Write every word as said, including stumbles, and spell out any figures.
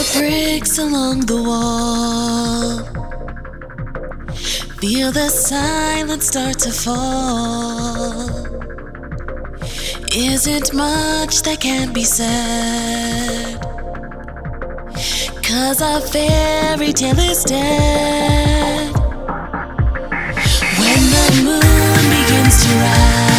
Bricks along the wall. Feel the silence start to fall. Isn't much that can be said, 'cause our fairy tale is dead. When the moon begins to rise,